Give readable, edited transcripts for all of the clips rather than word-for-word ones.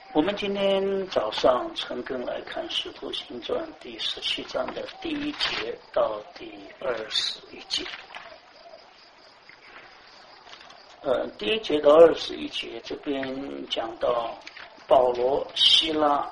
我们今天早上陈根来看《使徒行传》第17章的第1节到第21节。第1节到21节这边讲到保罗、希拉，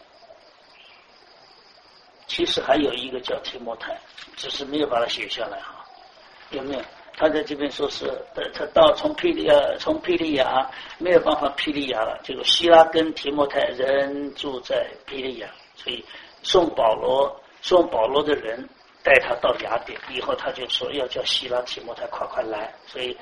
其实还有一个叫提摩太，只是没有把它写下来哈，有没有？他在这边说是他到从庇利亚没有办法庇利亚了，结果希拉跟提摩太人住在庇利亚，所以送保罗的人带他到雅典，以后他就说要叫希拉提摩太快来，所以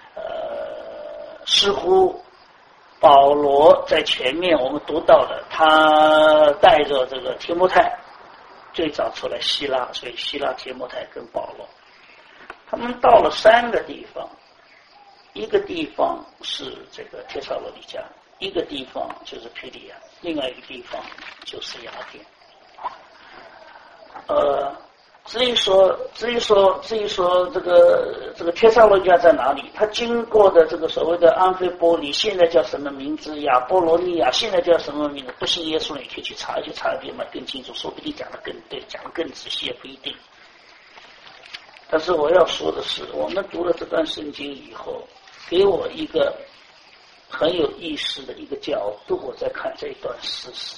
似乎保罗在前面我们读到了，他带着这个提摩太最早出来希拉，所以希拉、提摩太跟保罗他们到了3个地方，一个地方是这个帖撒罗尼迦，一个地方就是庇利亚，另外一个地方就是雅典。至于说这个帖撒罗尼迦在哪里？他经过的这个所谓的安菲波里，现在叫什么名字？亚波罗尼亚现在叫什么名字？不信耶稣，你可以去查一查，比更清楚，说不定讲得更对，讲得更仔细也不一定。但是我要说的是，我们读了这段圣经以后，给我一个很有意思的一个角度，我在看这一段事实，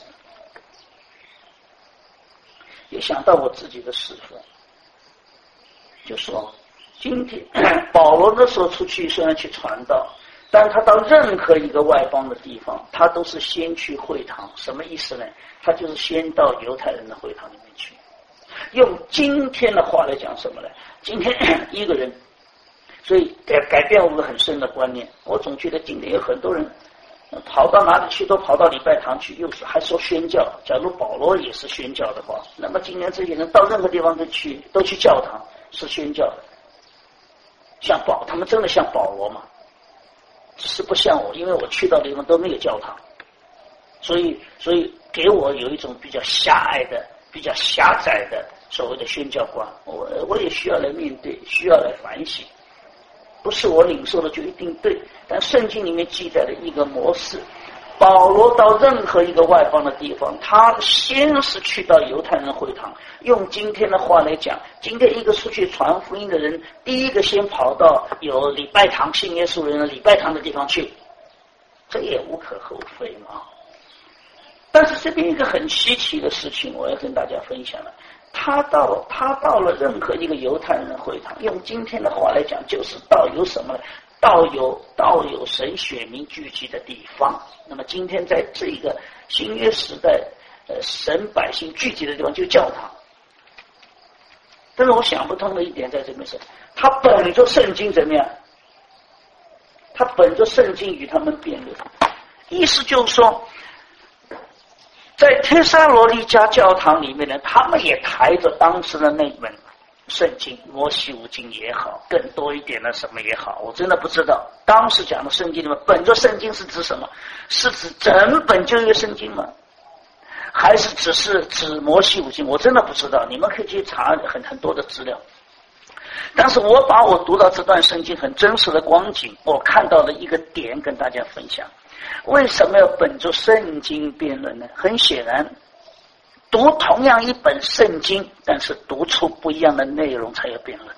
也想到我自己的侍奉，就说今天保罗那时候出去虽然去传道，但他到任何一个外邦的地方，他都是先去会堂。什么意思呢？他就是先到犹太人的会堂里面去。用今天的话来讲什么呢？今天一个人，所以改变我们很深的观念。我总觉得今天有很多人跑到哪里去，都跑到礼拜堂去，又是还说宣教。假如保罗也是宣教的话，那么今天这些人到任何地方都去教堂，是宣教的。他们真的像保罗吗？只是不像我，因为我去到的地方都没有教堂，所以给我有一种比较狭隘的、比较狭窄的所谓的宣教观，我也需要来面对，需要来反省。不是我领受的就一定对，但圣经里面记载的一个模式，保罗到任何一个外邦的地方，他先是去到犹太人会堂，用今天的话来讲，今天一个出去传福音的人，第一个先跑到有礼拜堂、信耶稣人的礼拜堂的地方去，这也无可厚非嘛。但是这边一个很稀奇的事情，我要跟大家分享了。他到了任何一个犹太人的会堂，用今天的话来讲，就是到有什么呢？到有神选民聚集的地方。那么今天在这个新约时代，神百姓聚集的地方就教堂。但是我想不通的一点在这边是，他本着圣经怎么样？他本着圣经与他们辩论，意思就是说，在帖撒罗尼迦教堂里面呢，他们也抬着当时的那本圣经，摩西五经也好，更多一点的什么也好，我真的不知道。当时讲的圣经里面，本着圣经是指什么？是指整本旧约圣经吗？还是只是指摩西五经？我真的不知道，你们可以去查很多的资料。但是我把我读到这段圣经很真实的光景，我看到的一个点跟大家分享。为什么要本着圣经辩论呢？很显然，读同样一本圣经，但是读出不一样的内容才有辩论。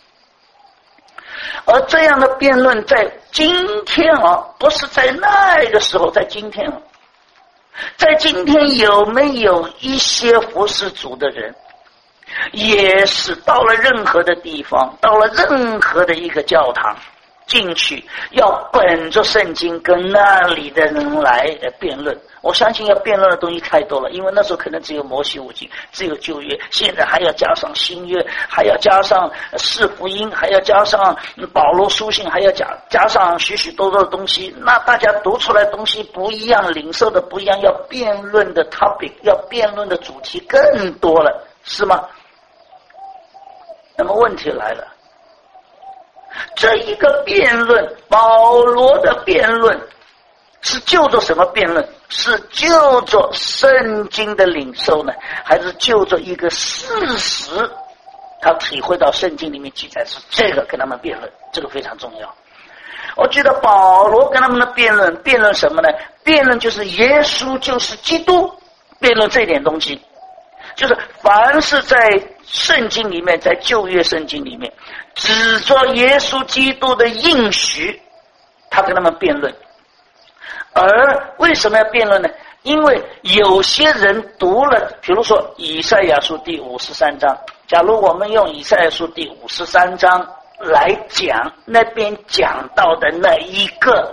而这样的辩论在今天不是在那个时候，在今天在今天有没有一些服侍主的人，也是到了任何的地方，到了任何的一个教堂进去，要本着圣经跟那里的人来辩论。我相信要辩论的东西太多了，因为那时候可能只有摩西五经，只有旧约，现在还要加上新约，还要加上四福音，还要加上保罗书信，还要加上许许多多的东西。那大家读出来的东西不一样，领受的不一样，要辩论的 topic， 要辩论的主题更多了，是吗？那么问题来了，这一个辩论，保罗的辩论是就着什么辩论？是就着圣经的领受呢，还是就着一个事实？他体会到圣经里面记载是这个跟他们辩论，这个非常重要。 我觉得保罗跟他们的辩论什么呢？辩论就是耶稣就是基督，辩论这点东西，就是凡是在圣经里面，在旧约圣经里面指着耶稣基督的应许，他跟他们辩论。而为什么要辩论呢？因为有些人读了，比如说以赛亚书第53章，假如我们用以赛亚书第53章来讲，那边讲到的那一个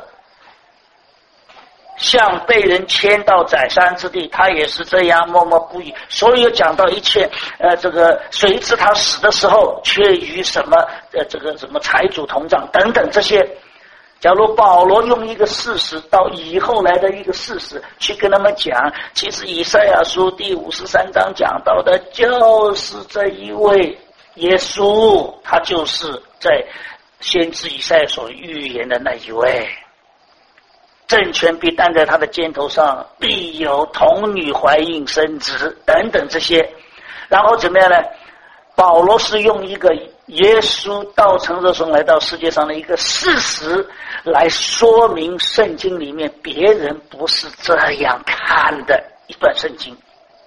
像被人迁到宰山之地，他也是这样默默不语，所有讲到一切这个谁知他死的时候却与什么这个什么财主同葬等等这些。假如保罗用一个事实到以后来的一个事实去跟他们讲，其实以赛亚书第53章讲到的就是这一位耶稣，他就是在先知以赛亚所预言的那一位，政权必担在他的肩头上，必有童女怀孕生子等等这些。然后怎么样呢？保罗是用一个耶稣道成肉身来到世界上的一个事实来说明圣经里面别人不是这样看的一段圣经。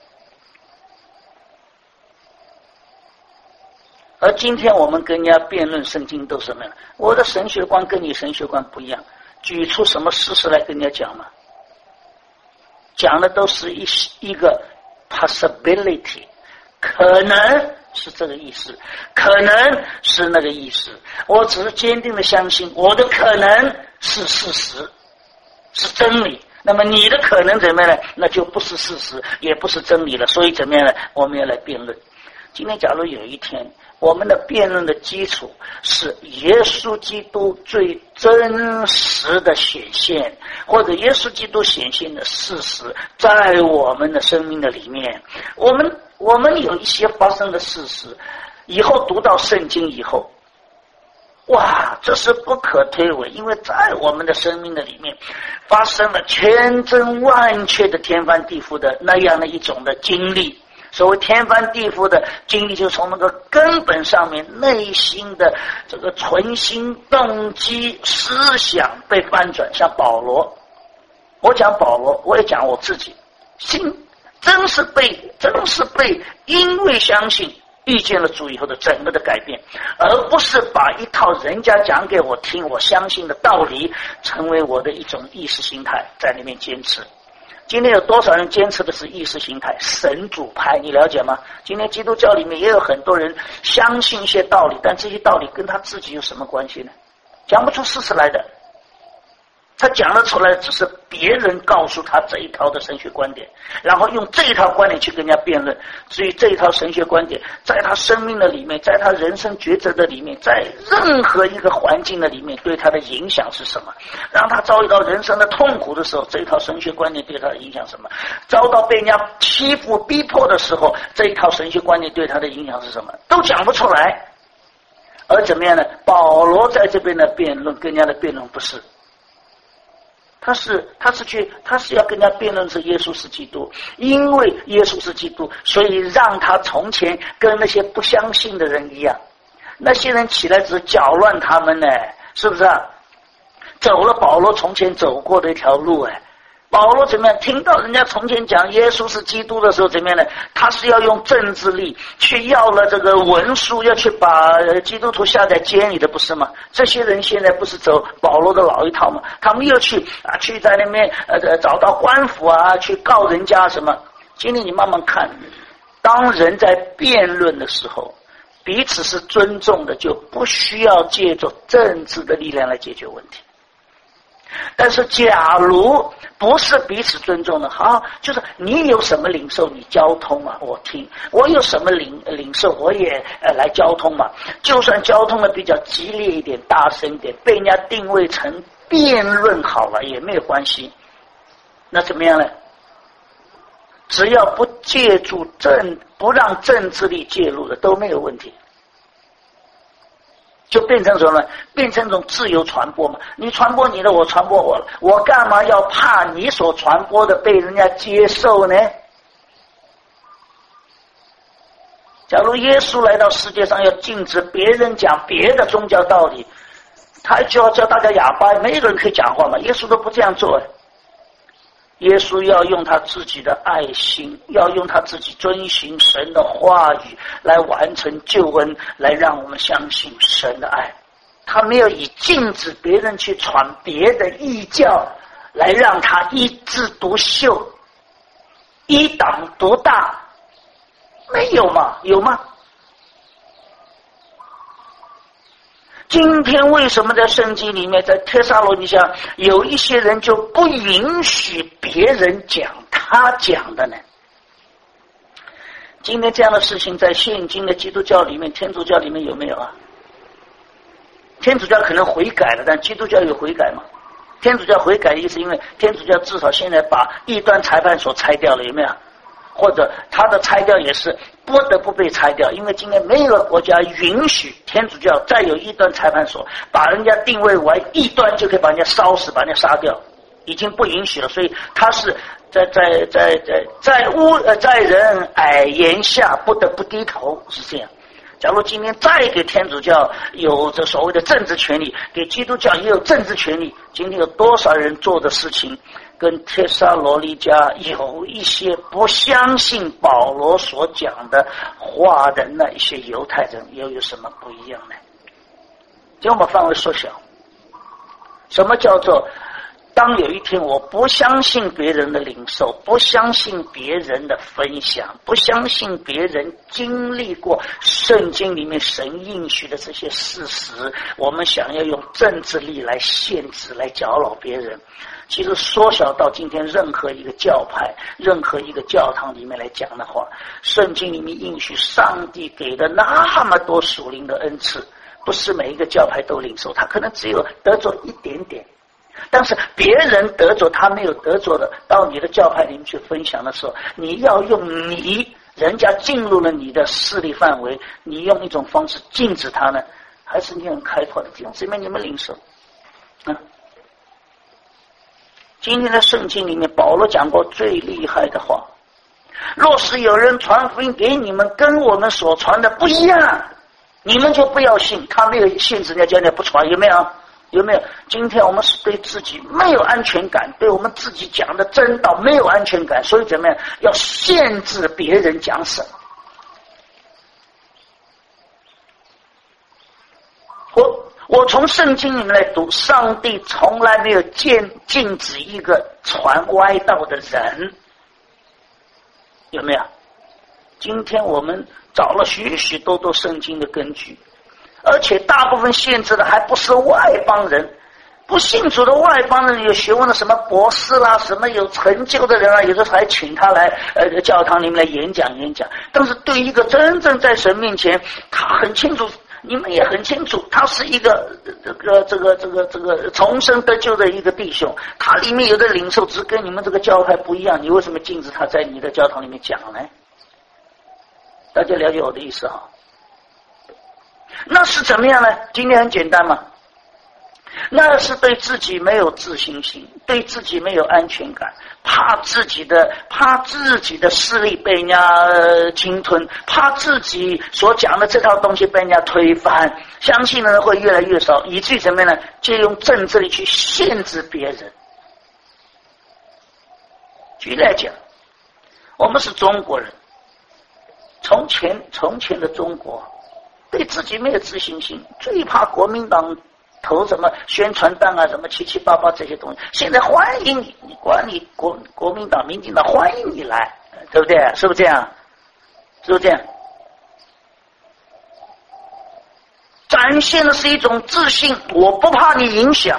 而今天我们跟人家辩论圣经都什么呀？我的神学观跟你神学观不一样，举出什么事实来跟人家讲嘛？讲的都是一个 possibility， 可能是这个意思，可能是那个意思。我只是坚定的相信我的可能是事实，是真理。那么你的可能怎么样呢？那就不是事实，也不是真理了。所以怎么样呢？我们要来辩论。今天假如有一天我们的辩论的基础是耶稣基督最真实的显现，或者耶稣基督显现的事实在我们的生命的里面，我们有一些发生的事实，以后读到圣经以后，哇，这是不可推诿，因为在我们的生命的里面发生了千真万确的天翻地覆的那样的一种的经历。所谓天翻地覆的经历，就是从那个根本上面内心的这个存心动机思想被翻转。像保罗，我讲保罗，我也讲我自己，心真是被因为相信遇见了主以后的整个的改变，而不是把一套人家讲给我听我相信的道理成为我的一种意识形态在里面坚持。今天有多少人坚持的是意识形态神主派，你了解吗？今天基督教里面也有很多人相信一些道理，但这些道理跟他自己有什么关系呢？讲不出事实来的。他讲得出来只是别人告诉他这一套的神学观点，然后用这一套观点去跟人家辩论。至于这一套神学观点在他生命的里面，在他人生抉择的里面，在任何一个环境的里面对他的影响是什么，让他遭遇到人生的痛苦的时候，这一套神学观点对他的影响是什么，遭到被人家欺负逼迫的时候，这一套神学观念对他的影响是什么，都讲不出来。而怎么样呢？保罗在这边的辩论跟人家的辩论不是，他是要跟人家辩论是耶稣是基督，因为耶稣是基督，所以让他从前跟那些不相信的人一样，那些人起来只是搅乱他们呢，是不是啊？走了保罗从前走过的一条路。保罗怎么样？听到人家从前讲耶稣是基督的时候怎么样呢？他是要用政治力去要了这个文书，要去把基督徒下在监里的，不是吗？这些人现在不是走保罗的老一套吗？他们又去在那边找到官府去告人家什么。今天你慢慢看，当人在辩论的时候，彼此是尊重的，就不需要借助政治的力量来解决问题。但是假如不是彼此尊重的，好，就是你有什么领受你交通嘛，我听；我有什么领受我也来交通嘛。就算交通的比较激烈一点大声一点，被人家定位成辩论好了也没有关系。那怎么样呢？只要不借助不让政治力介入的都没有问题，就变成什么？变成一种自由传播嘛。你传播你的，我传播我了，我干嘛要怕你所传播的被人家接受呢？假如耶稣来到世界上要禁止别人讲别的宗教道理， 他就要叫大家哑巴，没有人可以讲话嘛。耶稣都不这样做。耶稣要用他自己的爱心，要用他自己遵循神的话语来完成救恩，来让我们相信神的爱。他没有以禁止别人去传别的异教来让他一枝独秀，一党独大，没有嘛？有吗？今天为什么在圣经里面，在帖撒罗尼迦有一些人就不允许别人讲他讲的呢？今天这样的事情在现今的基督教里面、天主教里面有没有啊？天主教可能悔改了，但基督教有悔改吗？天主教悔改的意思，因为天主教至少现在把异端裁判所拆掉了，有没有？或者他的拆掉也是不得不被拆掉，因为今天没有个国家允许天主教再有异端裁判所，把人家定位为异端就可以把人家烧死，把人家杀掉，已经不允许了。所以他是在人矮檐下不得不低头，是这样。假如今天再给天主教有着所谓的政治权利，给基督教也有政治权利，今天有多少人做的事情跟帖撒罗尼迦有一些不相信保罗所讲的话的那一些犹太人又有什么不一样呢？将我们范围缩小，什么叫做当有一天我不相信别人的领受，不相信别人的分享，不相信别人经历过圣经里面神应许的这些事实，我们想要用政治力来限制，来搅扰别人。其实缩小到今天任何一个教派、任何一个教堂里面来讲的话，圣经里面应许上帝给的那么多属灵的恩赐，不是每一个教派都领受，他可能只有得着一点点，但是别人得着他没有得着的，到你的教派里面去分享的时候，你要用人家进入了你的势力范围，你用一种方式禁止他呢，还是你很开阔的地方？这边你们领受今天的圣经里面，保罗讲过最厉害的话：若是有人传福音给你们，跟我们所传的不一样，你们就不要信。他没有限制人家不传，有没有？有没有？今天我们是对自己没有安全感，对我们自己讲的真道没有安全感，所以怎么样？要限制别人讲什么。我从圣经里面来读，上帝从来没有禁止一个传歪道的人，有没有？今天我们找了许许多多圣经的根据，而且大部分限制的还不是外邦人，不信主的外邦人，有学问的什么博士啦，什么有成就的人啊，有的时候还请他来教堂里面来演讲。但是对一个真正在神面前，他很清楚，你们也很清楚，他是一个这个重生得救的一个弟兄，他里面有的领受只跟你们这个教派不一样，你为什么禁止他在你的教堂里面讲呢？大家了解我的意思哈？那是怎么样呢？今天很简单嘛，那是对自己没有自信心，对自己没有安全感，怕自己的势力被人家侵吞，怕自己所讲的这套东西被人家推翻，相信的人会越来越少，以至于怎么样呢？就用政治力去限制别人。举例来讲，我们是中国人，从前的中国对自己没有自信心，最怕国民党投什么宣传单啊，什么七七八八这些东西。现在欢迎你，你管你国民党、民进党欢迎你来，对不对？是不是这样？是不是这样？展现的是一种自信，我不怕你影响。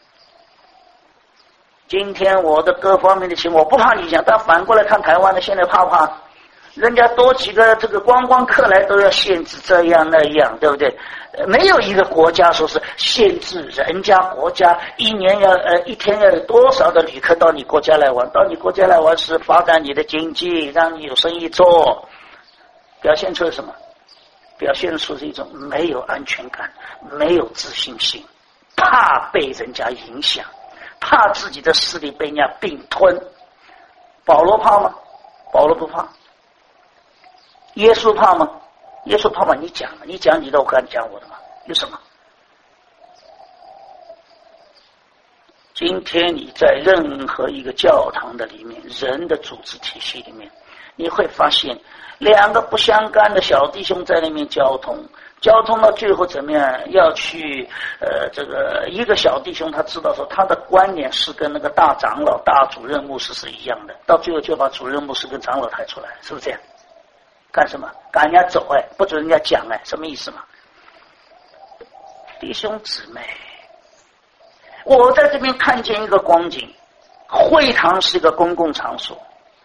今天我的各方面的情况我不怕你影响，但反过来看台湾的，现在怕不怕？人家多几个这个观光客来都要限制这样那样，对不对？没有一个国家说是限制人家国家一天要有多少的旅客到你国家来玩，到你国家来玩是发展你的经济，让你有生意做。表现出了什么？表现出是一种没有安全感，没有自信心，怕被人家影响，怕自己的势力被人家并吞。保罗怕吗？保罗不怕。耶稣怕吗？耶稣怕吗？你讲你的，我敢讲我的吗？有什么？ 今天你在任何一个教堂的里面，人的组织体系里面，你会发现两个不相干的小弟兄在那边交通到最后怎么样？要去这个一个小弟兄他知道说他的观念是跟那个大长老、大主任牧师是一样的，到最后就把主任牧师跟长老抬出来，是不是这样？干什么？赶人家走不准人家讲什么意思嘛？弟兄姊妹，我在这边看见一个光景，会堂是一个公共场所。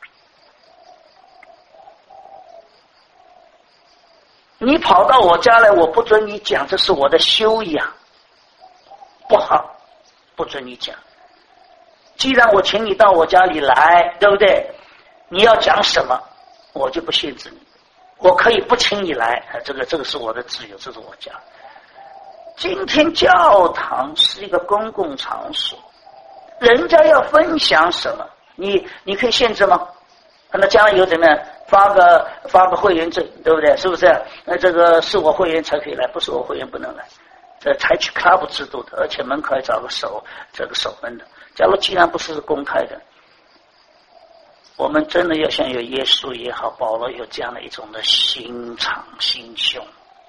你跑到我家来，我不准你讲，这是我的修养，不好，不准你讲。既然我请你到我家里来，对不对？你要讲什么，我就不限制你，我可以不请你来，这个是我的自由，这是我家。今天教堂是一个公共场所，人家要分享什么，你可以限制吗？那将来有怎么样？发个会员证，对不对？是不是？那这个是我会员才可以来，不是我会员不能来。这采取 club 制度的，而且门口还找个守门的。假如既然不是公开的，我们真的要像有耶稣也好，保罗有这样的一种的心肠心胸。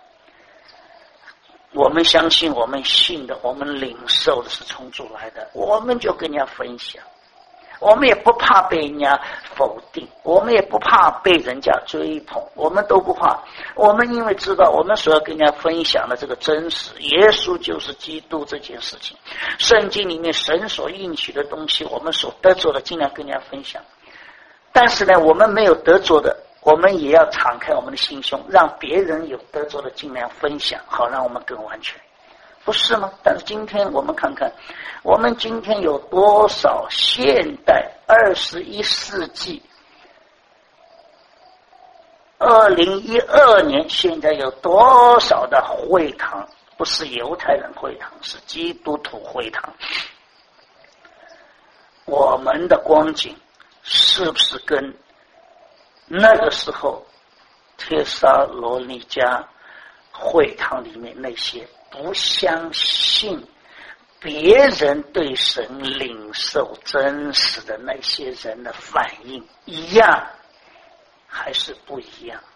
我们相信，我们信的，我们领受的是从主来的，我们就跟人家分享。我们也不怕被人家否定，我们也不怕被人家追捧，我们都不怕。我们因为知道我们所要跟人家分享的这个真实，耶稣就是基督这件事情，圣经里面神所应许的东西，我们所得着的尽量跟人家分享。但是呢，我们没有得着的，我们也要敞开我们的心胸，让别人有得着的尽量分享，好让我们更完全，不是吗？但是今天我们看看，我们今天有多少现代21世纪2012年，现在有多少的会堂，不是犹太人会堂，是基督徒会堂。我们的光景是不是跟那个时候帖撒罗尼迦会堂里面那些不相信别人对神领受真实的那些人的反应一样，还是不一样？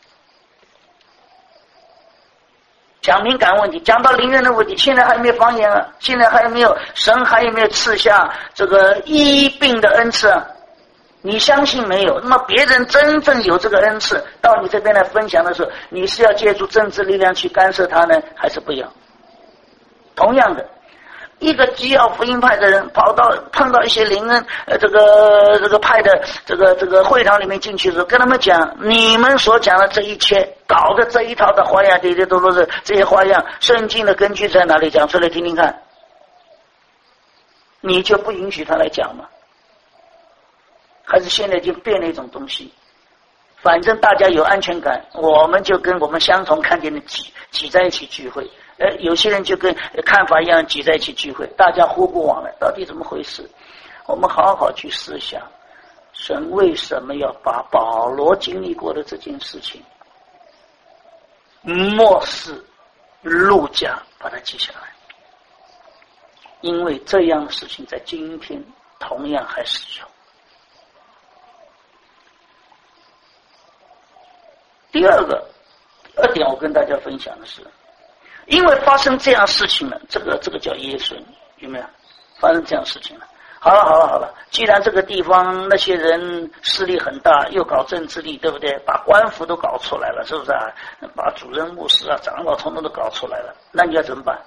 讲敏感问题，讲到灵人的问题，现在还没有方言啊，现在还没有神还有没有赐下这个医病的恩赐啊？你相信没有？那么别人真正有这个恩赐到你这边来分享的时候，你是要借助政治力量去干涉他呢，还是不一样？同样的，一个基要福音派的人碰到一些灵恩这个派的这个会堂里面进去的时候，跟他们讲，你们所讲的这一切搞的这一套的花样，这些都是这些花样，圣经的根据在哪里？讲出来听听看。你就不允许他来讲吗？还是现在已经变了一种东西，反正大家有安全感，我们就跟我们相同看见的挤在一起聚会，有些人就跟看法一样挤在一起聚会，大家互不往来，到底怎么回事？我们好好去思想，神为什么要把保罗经历过的这件事情默示路加把它记下来？因为这样的事情在今天同样还是有。第二点我跟大家分享的是，因为发生这样事情了，这个叫耶稣，有没有发生这样事情了？好了，既然这个地方那些人势力很大，又搞政治力，对不对？把官府都搞出来了，是不是啊？把主任牧师啊、长老统统都搞出来了，那你要怎么办？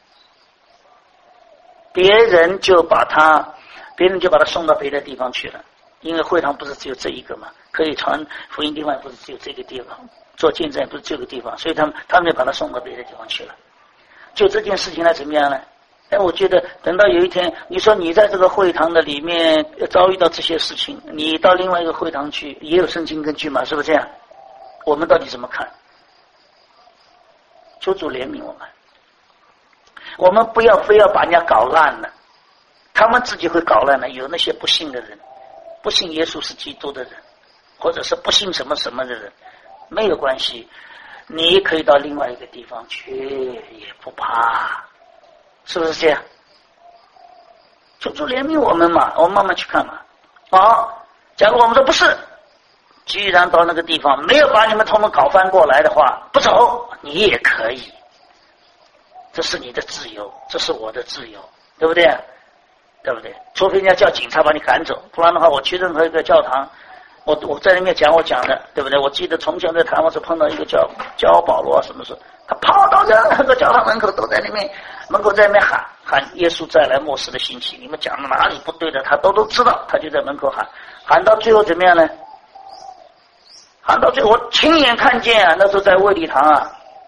别人就把他送到别的地方去了，因为会堂不是只有这一个嘛，可以传福音地方不是只有这个地方，做见证不是这个地方，所以他们就把他送到别的地方去了。就这件事情呢，怎么样呢？我觉得等到有一天，你说你在这个会堂的里面遭遇到这些事情，你到另外一个会堂去，也有圣经根据嘛，是不是这样？我们到底怎么看？求主怜悯我们，我们不要非要把人家搞烂了，他们自己会搞烂了。有那些不信的人，不信耶稣是基督的人，或者是不信什么什么的人，没有关系，你可以到另外一个地方去，也不怕，是不是这样？ 求主怜悯我们嘛，我们慢慢去看嘛。好，假如我们说不是，既然到那个地方没有把你们统统搞翻过来的话，不走你也可以，这是你的自由，这是我的自由，对不对？对不对？除非人家叫警察把你赶走，不然的话，我去任何一个教堂，我在那边讲我讲的，对不对？我记得从前在台湾是碰到一个叫保罗什么事，他跑到任何个教堂门口，都在那边门口在那边喊耶稣再来末世的信息，你们讲的哪里不对的，他都知道，他就在门口喊到最后怎么样呢？喊到最后我亲眼看见啊，那时候在卫理堂啊，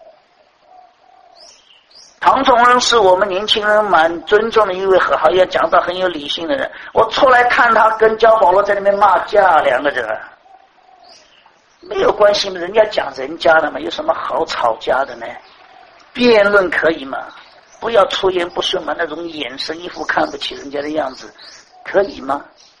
唐崇仁是我们年轻人蛮尊重的一位好也讲到很有理性的人，我出来看他跟焦保罗在那边骂架，两个人没有关系嘛，人家讲人家的嘛，有什么好吵架的呢？辩论可以嘛，不要出言不顺嘛，那种眼神一副看不起人家的样子可以吗？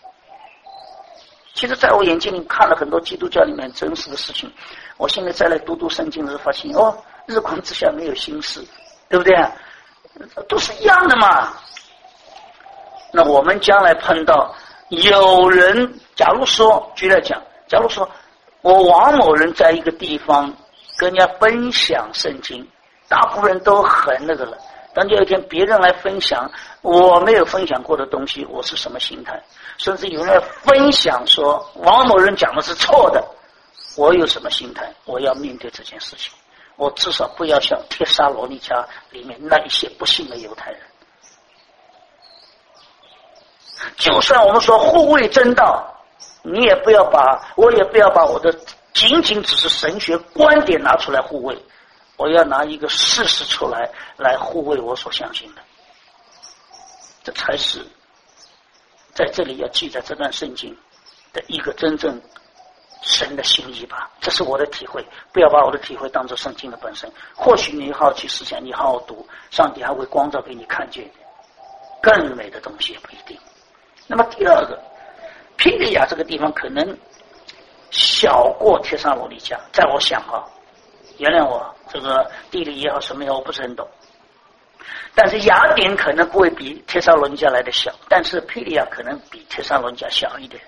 其实在我眼睛里看了很多基督教里面真实的事情，我现在再来读圣经的时候发现，日光之下没有新事，对不对？都是一样的嘛。那我们将来碰到有人，假如说举例讲，假如说我王某人在一个地方跟人家分享圣经，大部分人都很那个了，当有一天别人来分享我没有分享过的东西，我是什么心态？甚至有人分享说王某人讲的是错的，我有什么心态？我要面对这件事情，我至少不要像帖撒罗尼迦里面那一些不信的犹太人。就算我们说护卫真道，我也不要把我的仅仅只是神学观点拿出来护卫，我要拿一个事实出来护卫我所相信的，这才是在这里要记载这段圣经的一个真正神的心意吧。这是我的体会，不要把我的体会当作圣经的本身。或许你好奇思想，你好好读，上帝还会光照给你看见更美的东西，也不一定。那么第二个，庇利亚这个地方可能小过帖撒罗尼迦，在我想原谅我这个地理也好什么也好我不是很懂，但是雅典可能不会比帖撒罗尼迦来的小，但是庇利亚可能比帖撒罗尼迦小一点。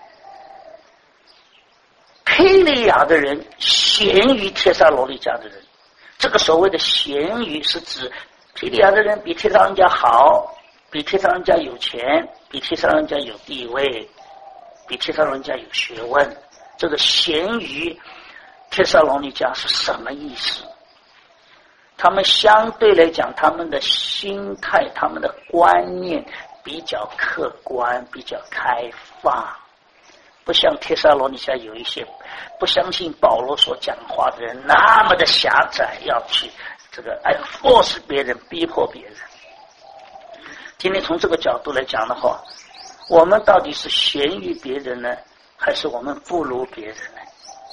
庇利亚的人贤于帖撒罗尼迦的人，这个所谓的贤于是指庇利亚的人比帖撒罗尼迦好，比帖撒罗尼迦有钱，比帖撒罗尼迦有地位，比帖撒罗尼迦有学问。这个贤于帖撒罗尼迦是什么意思？他们相对来讲，他们的心态，他们的观念比较客观，比较开放，不像帖撒罗尼迦有一些不相信保罗所讲话的人那么的狭窄，要去这个force别人，逼迫别人。今天从这个角度来讲的话，我们到底是贤于别人呢，还是我们不如别人呢？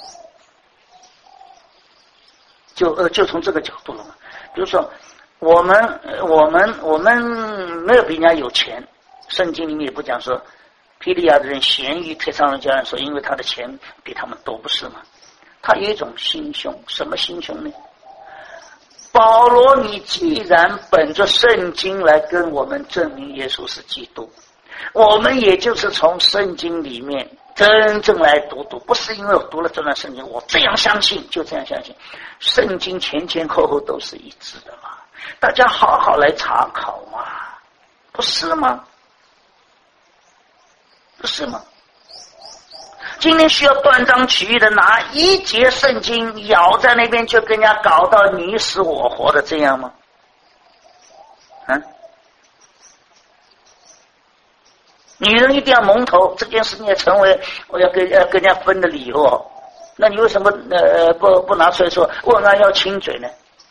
就从这个角度了嘛。比如说我们没有比人家有钱，圣经里面也不讲说庇利亚的人贤于帖撒罗尼迦人，说因为他的钱比他们多，不是吗？他有一种心胸，什么心胸呢？保罗，你既然本着圣经来跟我们证明耶稣是基督，我们也就是从圣经里面真正来读，不是因为我读了这段圣经我这样相信就这样相信，圣经前前后后都是一致的嘛，大家好好来查考嘛，不是吗？不是吗？今天需要断章取义的拿一节圣经咬在那边就跟人家搞到你死我活的这样吗？女人一定要蒙头，这件事情也成为我要跟人家分的理由那你为什么不拿出来说问安要亲嘴呢？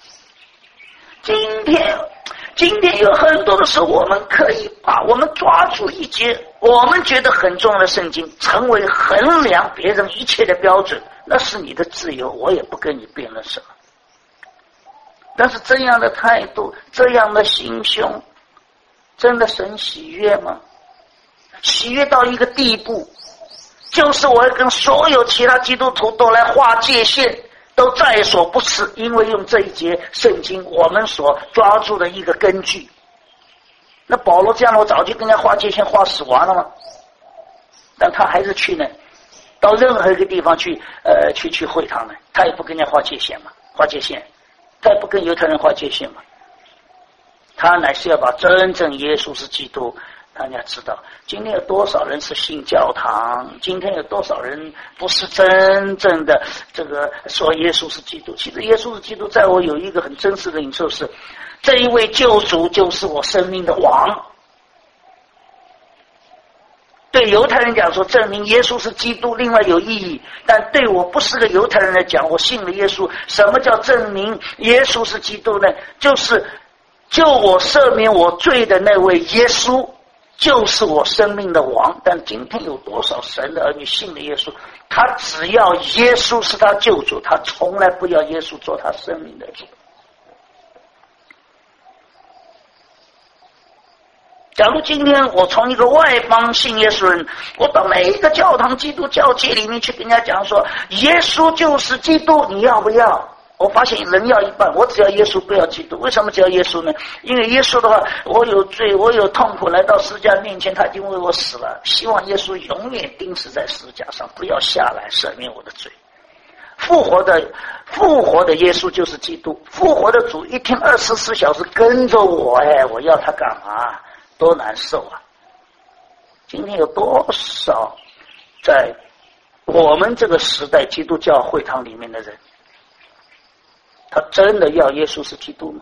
今天有很多的时候，我们可以把我们抓住一节我们觉得很重要的圣经，成为衡量别人一切的标准，那是你的自由，我也不跟你辩论什么。但是这样的态度，这样的心胸，真的神喜悦吗？喜悦到一个地步，就是我要跟所有其他基督徒都来划界限，都在所不辞，因为用这一节圣经我们所抓住的一个根据， 那保罗这样，我早就跟人家划界限划死完了嘛。但他还是去呢，到任何一个地方去会堂呢，他也不跟人家划界限嘛，划界限，他也不跟犹太人划界限嘛。他乃是要把真正耶稣是基督，大家知道，今天有多少人是信教堂？今天有多少人不是真正的这个说耶稣是基督？其实耶稣是基督，在我有一个很真实的领受是，这一位救主就是我生命的王。对犹太人讲说证明耶稣是基督另外有意义，但对我不是个犹太人来讲，我信了耶稣，什么叫证明耶稣是基督呢？就是救我赦免我罪的那位耶稣就是我生命的王。但今天有多少神的儿女信了耶稣，他只要耶稣是他救主，他从来不要耶稣做他生命的主。假如今天我从一个外邦信耶稣人，我到每一个教堂基督教界里面去跟人家讲说耶稣就是基督，你要不要？我发现人要一半，我只要耶稣不要基督。为什么只要耶稣呢？因为耶稣的话，我有罪，我有痛苦，来到十字架面前，他已经为我死了，希望耶稣永远钉死在十字架上，不要下来赦免我的罪。复活的耶稣就是基督，复活的主一天24小时跟着我，我要他干嘛？多难受啊！今天有多少在我们这个时代基督教会堂里面的人，他真的要耶稣是基督吗？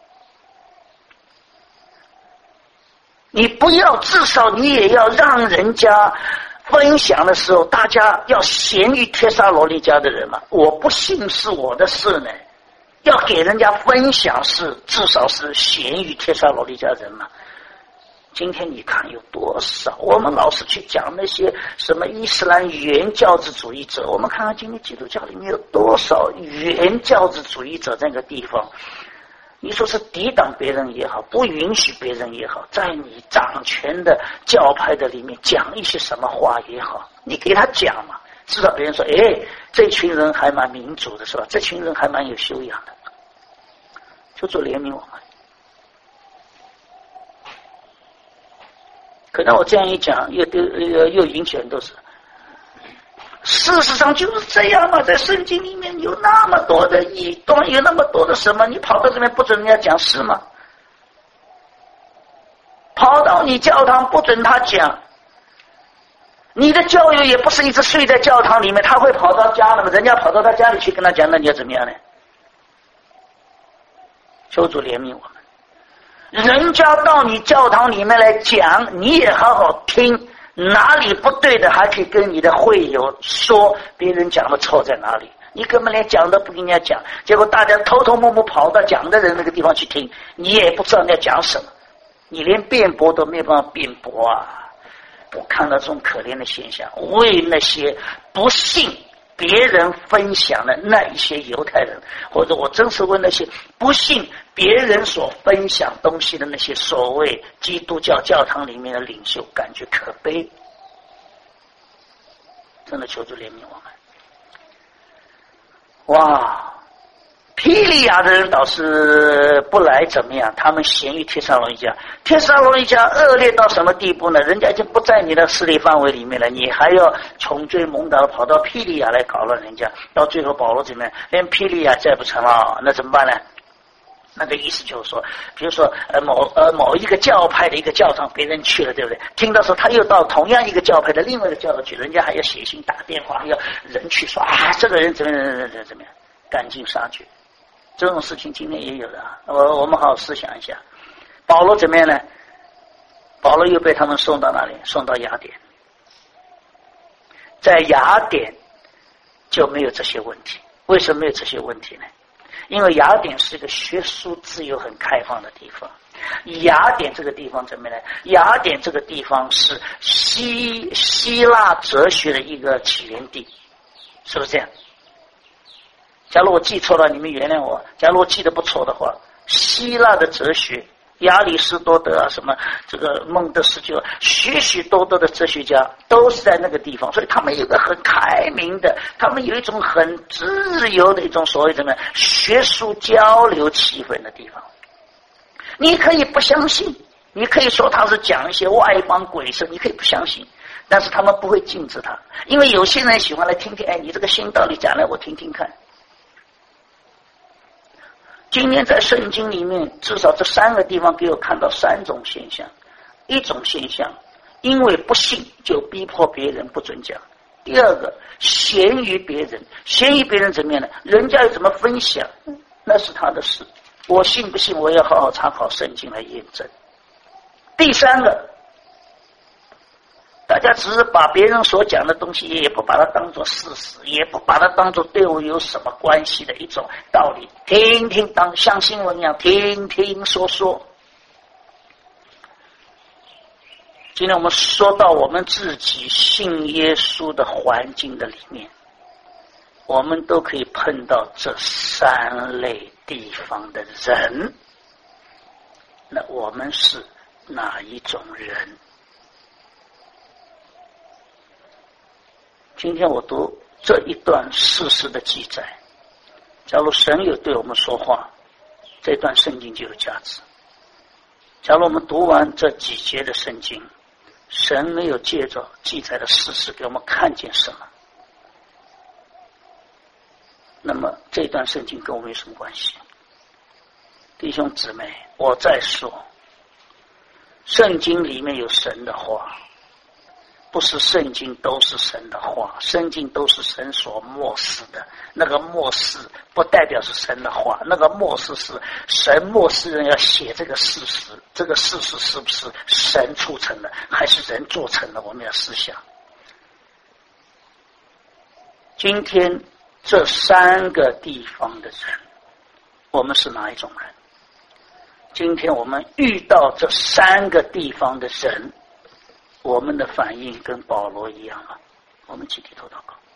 你不要，至少你也要让人家分享的时候，大家要咸于帖撒罗尼迦的人嘛。我不信是我的事呢，要给人家分享是至少是咸于帖撒罗尼迦人嘛。今天你看有多少，我们老是去讲那些什么伊斯兰原教旨主义者，我们看看今天基督教里面有多少原教旨主义者在那个地方，你说是抵挡别人也好，不允许别人也好，在你掌权的教派的里面讲一些什么话也好，你给他讲嘛，至少别人说这群人还蛮民主的是吧，这群人还蛮有修养的，就做怜悯我们。可能我这样一讲又引起很多事。事实上就是这样嘛，在圣经里面有那么多的异端，有那么多的什么，你跑到这边不准人家讲是吗？跑到你教堂不准他讲，你的教友也不是一直睡在教堂里面，他会跑到家了吗？人家跑到他家里去跟他讲，那你要怎么样呢？求主怜悯我们。人家到你教堂里面来讲，你也好好听，哪里不对的还可以跟你的会友说别人讲的错在哪里，你根本连讲都不跟人家讲，结果大家偷偷摸摸跑到讲的人那个地方去听，你也不知道人家讲什么，你连辩驳都没有办法辩驳啊！我看到这种可怜的现象，为那些不信别人分享的那一些犹太人，或者我真是为那些不信别人所分享东西的那些所谓基督教教堂里面的领袖，感觉可悲。真的求主怜悯我们。哇，庇利亚的人倒是不来怎么样，他们咸于帖撒罗尼迦。帖撒罗尼迦恶劣到什么地步呢？人家已经不在你的势力范围里面了，你还要穷追猛打跑到庇利亚来搞乱人家，到最后保罗怎么样？连庇利亚再不成了，那怎么办呢？那个意思就是说，比如说某一个教派的一个教堂别人去了，对不对？听到说他又到同样一个教派的另外一个教堂去，人家还要写信打电话，还要人去说这个人怎么样，赶尽杀绝。这种事情今天也有的啊，我们好好思想一下。保罗怎么样呢？保罗又被他们送到哪里？送到雅典。在雅典就没有这些问题。为什么没有这些问题呢？因为雅典是一个学术自由很开放的地方。雅典这个地方怎么样呢？雅典这个地方是希腊哲学的一个起源地，是不是这样？假如我记错了，你们原谅我。假如我记得不错的话，希腊的哲学，亚里士多德啊，什么这个孟德斯鸠，许许多多的哲学家都是在那个地方，所以他们有个很开明的，他们有一种很自由的一种所谓的学术交流气氛的地方。你可以不相信， 你可以说他是讲一些外邦鬼神，你可以不相信，但是他们不会禁止他，因为有些人喜欢来听听，哎，你这个新道理讲来我听听看。今天在圣经里面，至少这3个地方给我看到3种现象。一种现象，因为不信就逼迫别人不准讲。第二个，嫌于别人，嫌于别人怎么样呢？人家又怎么分享，那是他的事，我信不信我要好好参考圣经来验证。第3个，大家只是把别人所讲的东西，也不把它当作事实，也不把它当作对我有什么关系的一种道理，听听当像新闻一样听听说说。今天我们说到我们自己信耶稣的环境的里面，我们都可以碰到这3类地方的人。那我们是哪一种人？今天我读这一段事实的记载，假如神有对我们说话，这段圣经就有价值。假如我们读完这几节的圣经，神没有借着记载的事实给我们看见什么，那么这段圣经跟我们有什么关系？弟兄姊妹，我再说，圣经里面有神的话，不是圣经都是神的话，圣经都是神所默示的。那个默示不代表是神的话，那个默示是神默示人要写这个事实，这个事实是不是神促成的，还是人做成的？我们要思想。今天这3个地方的人，我们是哪一种人？今天我们遇到这3个地方的人，我们的反应跟保罗一样吗？我们集体头祷告。